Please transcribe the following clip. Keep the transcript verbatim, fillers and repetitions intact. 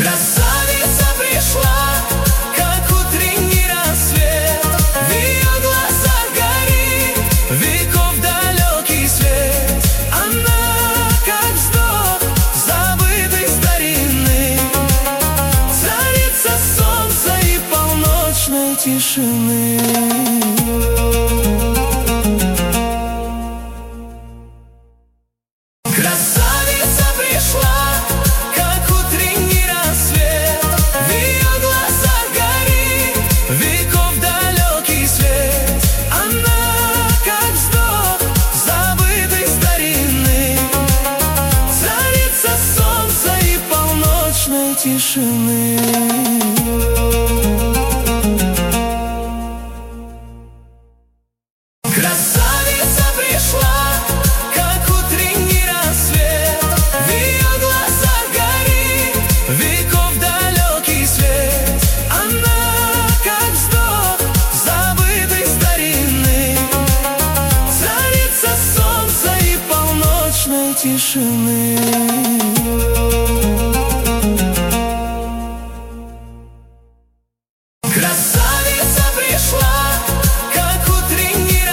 Красавица пришла, как утренний рассвет. В ее глазах горит веков далекий свет. Она, как вздох забытой старины, царица солнца и полночной тишины. Красавица пришла, как утренний рассвет. В ее глазах горит веков далекий свет. Она, как вздох забытой старины, царица солнца и полночной тишины. Красавица пришла, как утренний рассвет. В ее глазах горит веков далекий свет. Она, как вздох забытой старины, царица солнца и полночной тишины.